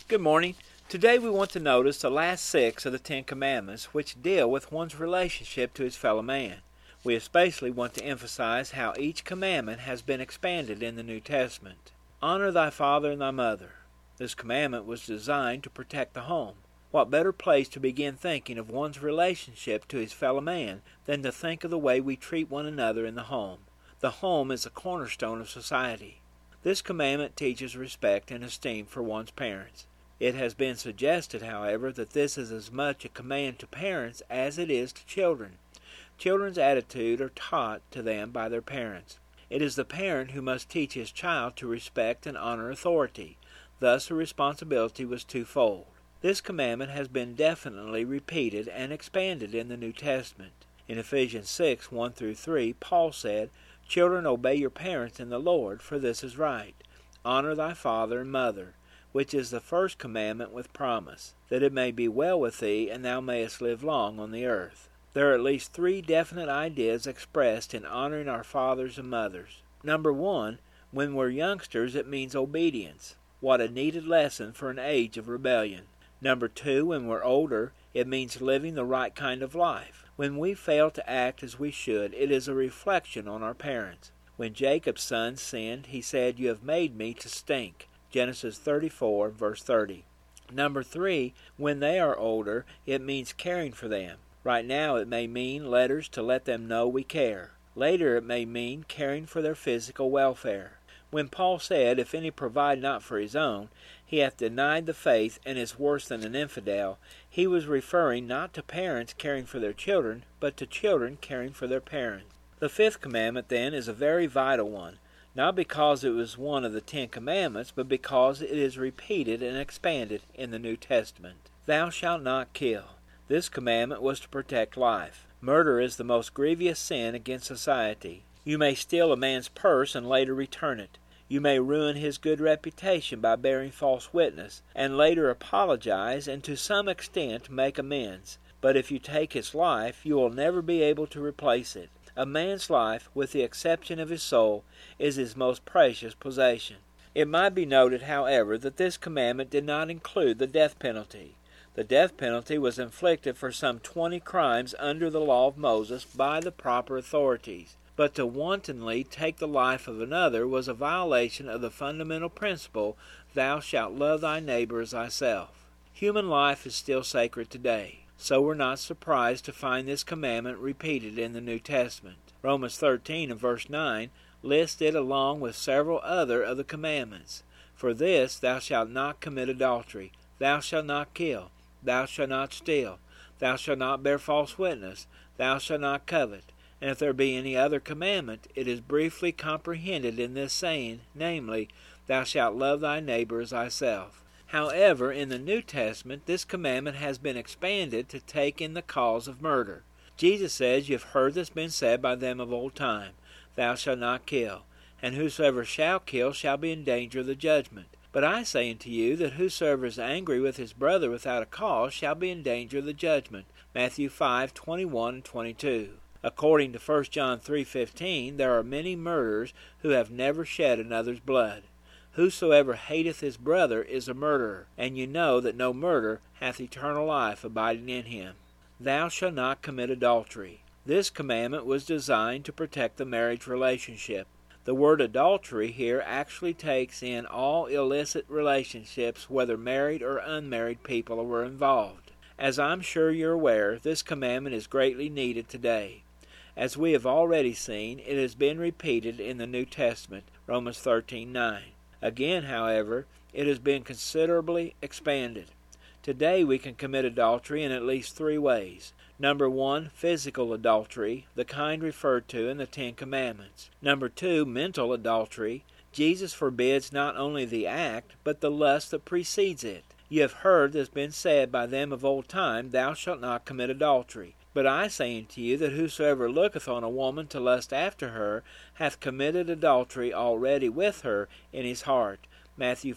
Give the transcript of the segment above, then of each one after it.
Good morning. Today we want to notice the last 6 of the 10 Commandments, which deal with one's relationship to his fellow man. We especially want to emphasize how each commandment has been expanded in the New Testament. Honor thy father and thy mother. This commandment was designed to protect the home. What better place to begin thinking of one's relationship to his fellow man than to think of the way we treat one another in the home? The home is the cornerstone of society. This commandment teaches respect and esteem for one's parents. It has been suggested, however, that this is as much a command to parents as it is to children. Children's attitude are taught to them by their parents. It is the parent who must teach his child to respect and honor authority. Thus, the responsibility was twofold. This commandment has been definitely repeated and expanded in the New Testament. In Ephesians 6, 1-3, Paul said, "Children, obey your parents in the Lord, for this is right. Honor thy father and mother, which is the first commandment with promise, that it may be well with thee, and thou mayest live long on the earth." There are at least 3 definite ideas expressed in honoring our fathers and mothers. Number 1, when we're youngsters, it means obedience. What a needed lesson for an age of rebellion. Number 2, when we're older, it means living the right kind of life. When we fail to act as we should, it is a reflection on our parents. When Jacob's son sinned, he said, "You have made me to stink." Genesis 34, verse 30. Number 3, when they are older, it means caring for them. Right now it may mean letters to let them know we care. Later it may mean caring for their physical welfare. When Paul said, "If any provide not for his own, he hath denied the faith and is worse than an infidel," he was referring not to parents caring for their children, but to children caring for their parents. The 5th commandment, then, is a very vital one, not because it was one of the 10 Commandments, but because it is repeated and expanded in the New Testament. Thou shalt not kill. This commandment was to protect life. Murder is the most grievous sin against society. You may steal a man's purse and later return it. You may ruin his good reputation by bearing false witness, and later apologize and to some extent make amends. But if you take his life, you will never be able to replace it. A man's life, with the exception of his soul, is his most precious possession. It might be noted, however, that this commandment did not include the death penalty. The death penalty was inflicted for some 20 crimes under the law of Moses by the proper authorities. But to wantonly take the life of another was a violation of the fundamental principle, "Thou shalt love thy neighbor as thyself." Human life is still sacred today, so we're not surprised to find this commandment repeated in the New Testament. Romans 13 and verse 9 lists it along with several other of the commandments. "For this, thou shalt not commit adultery, thou shalt not kill, thou shalt not steal, thou shalt not bear false witness, thou shalt not covet." And if there be any other commandment, it is briefly comprehended in this saying, namely, "Thou shalt love thy neighbor as thyself." However, in the New Testament, this commandment has been expanded to take in the cause of murder. Jesus says, "You have heard this been said by them of old time, Thou shalt not kill, and whosoever shall kill shall be in danger of the judgment. But I say unto you, that whosoever is angry with his brother without a cause shall be in danger of the judgment." Matthew 5:21 and 22. According to 1 John 3:15, there are many murderers who have never shed another's blood. "Whosoever hateth his brother is a murderer, and you know that no murderer hath eternal life abiding in him." Thou shalt not commit adultery. This commandment was designed to protect the marriage relationship. The word adultery here actually takes in all illicit relationships, whether married or unmarried people were involved. As I'm sure you're aware, this commandment is greatly needed today. As we have already seen, it has been repeated in the New Testament, Romans 13:9. Again, however, it has been considerably expanded. Today we can commit adultery in at least 3 ways. Number 1, physical adultery, the kind referred to in the 10 Commandments. Number 2, mental adultery. Jesus forbids not only the act, but the lust that precedes it. "You have heard that it has been said by them of old time, Thou shalt not commit adultery. But I say unto you, that whosoever looketh on a woman to lust after her hath committed adultery already with her in his heart." Matthew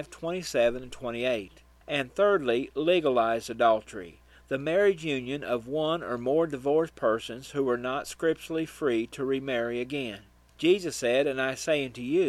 5:27 and 28. And thirdly, legalized adultery, the marriage union of one or more divorced persons who were not scripturally free to remarry again. Jesus said, "And I say unto you,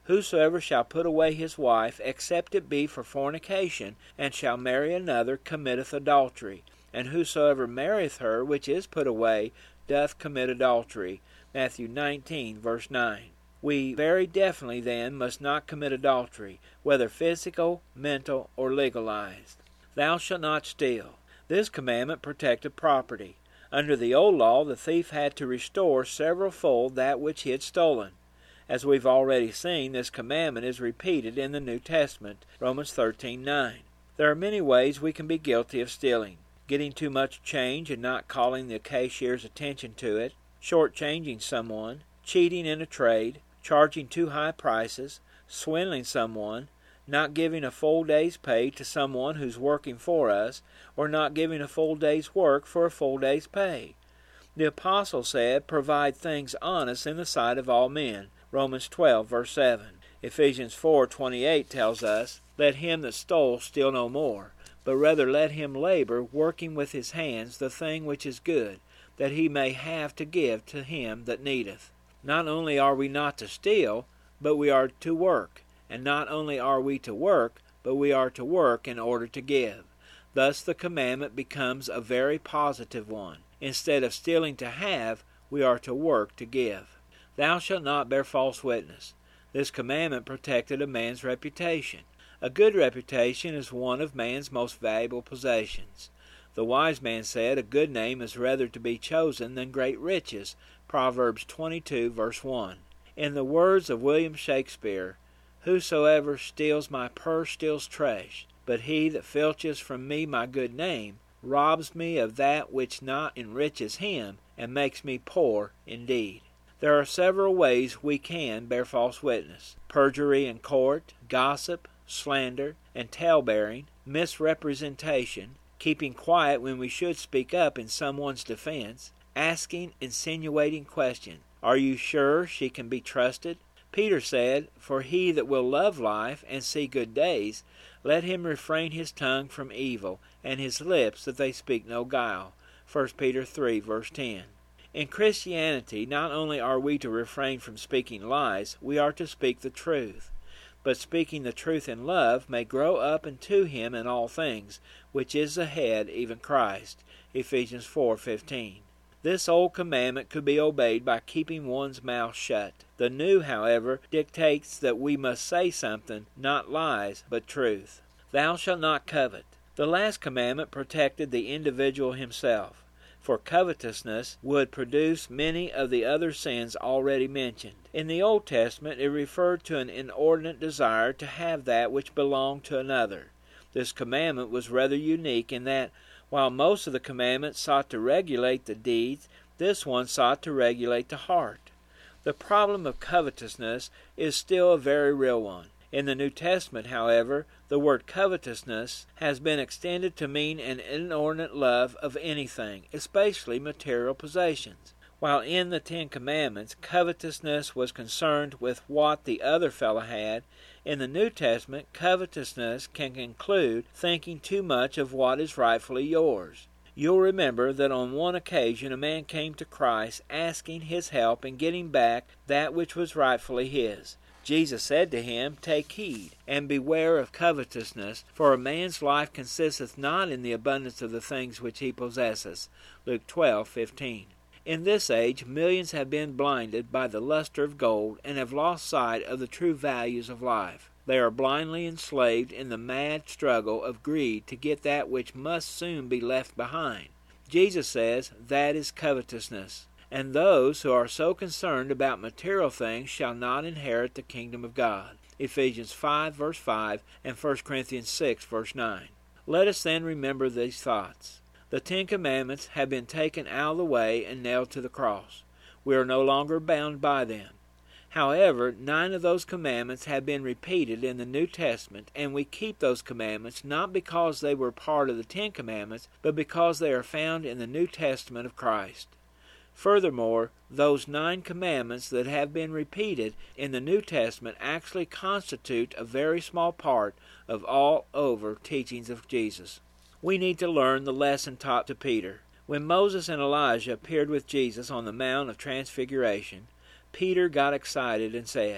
Whosoever shall put away his wife, except it be for fornication, and shall marry another, committeth adultery. And whosoever marrieth her which is put away, doth commit adultery. Matthew 19, verse 9. We very definitely then must not commit adultery, whether physical, mental, or legalized. Thou shalt not steal. This commandment protected property. Under the old law, the thief had to restore severalfold that which he had stolen. As we've already seen, this commandment is repeated in the New Testament, Romans 13:9. There are many ways we can be guilty of stealing. Getting too much change and not calling the cashier's attention to it, shortchanging someone, cheating in a trade, charging too high prices, swindling someone, not giving a full day's pay to someone who's working for us, or not giving a full day's work for a full day's pay. The apostle said, "Provide things honest in the sight of all men." Romans 12, verse 7. Ephesians 4:28 tells us, "Let him that stole steal no more, but rather let him labor, working with his hands the thing which is good, that he may have to give to him that needeth." Not only are we not to steal, but we are to work. And not only are we to work, but we are to work in order to give. Thus the commandment becomes a very positive one. Instead of stealing to have, we are to work to give. Thou shalt not bear false witness. This commandment protected a man's reputation. A good reputation is one of man's most valuable possessions. The wise man said, "A good name is rather to be chosen than great riches." Proverbs 22, verse 1. In the words of William Shakespeare, "Whosoever steals my purse steals trash, but he that filches from me my good name robs me of that which not enriches him, and makes me poor indeed." There are several ways we can bear false witness: perjury in court, gossip, slander, and tale-bearing, misrepresentation, keeping quiet when we should speak up in someone's defense, asking insinuating questions. Are you sure she can be trusted? Peter said, "For he that will love life and see good days, let him refrain his tongue from evil, and his lips that they speak no guile." 1 Peter 3, verse 10. In Christianity, not only are we to refrain from speaking lies, we are to speak the truth. But speaking the truth in love may grow up into him in all things, which is the head, even Christ. Ephesians 4:15. This old commandment could be obeyed by keeping one's mouth shut. The new, however, dictates that we must say something, not lies, but truth. Thou shalt not covet. The last commandment protected the individual himself, for covetousness would produce many of the other sins already mentioned. In the Old Testament, it referred to an inordinate desire to have that which belonged to another. This commandment was rather unique in that, while most of the commandments sought to regulate the deeds, this one sought to regulate the heart. The problem of covetousness is still a very real one. In the New Testament, however, the word covetousness has been extended to mean an inordinate love of anything, especially material possessions. While in the Ten Commandments, covetousness was concerned with what the other fellow had, in the New Testament, covetousness can include thinking too much of what is rightfully yours. You'll remember that on one occasion a man came to Christ asking his help in getting back that which was rightfully his. Jesus said to him, "Take heed, and beware of covetousness, for a man's life consisteth not in the abundance of the things which he possesses." Luke 12:15. In this age, millions have been blinded by the luster of gold and have lost sight of the true values of life. They are blindly enslaved in the mad struggle of greed to get that which must soon be left behind. Jesus says that is covetousness, and those who are so concerned about material things shall not inherit the kingdom of God. Ephesians 5, verse 5, and 1 Corinthians 6, verse 9. Let us then remember these thoughts. The Ten Commandments have been taken out of the way and nailed to the cross. We are no longer bound by them. However, 9 of those commandments have been repeated in the New Testament, and we keep those commandments not because they were part of the 10 Commandments, but because they are found in the New Testament of Christ. Furthermore, those 9 commandments that have been repeated in the New Testament actually constitute a very small part of all over teachings of Jesus. We need to learn the lesson taught to Peter. When Moses and Elijah appeared with Jesus on the Mount of Transfiguration, Peter got excited and said,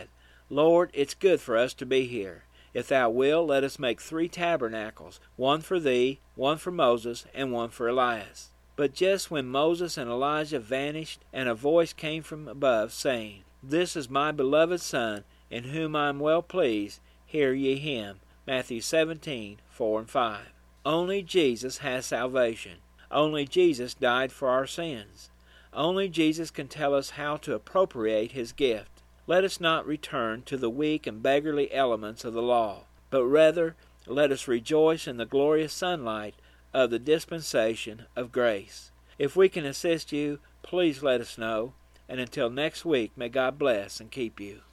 Lord, it's good for us to be here. If thou wilt, let us make 3 tabernacles, one for thee, one for Moses, and one for Elias. But just when Moses and Elijah vanished, and a voice came from above, saying, This is my beloved Son, in whom I am well pleased, hear ye him. Matthew 17:4-5. Only Jesus has salvation. Only Jesus died for our sins. Only Jesus can tell us how to appropriate his gift. Let us not return to the weak and beggarly elements of the law, but rather let us rejoice in the glorious sunlight of the dispensation of grace. If we can assist you, please let us know, and until next week, may God bless and keep you.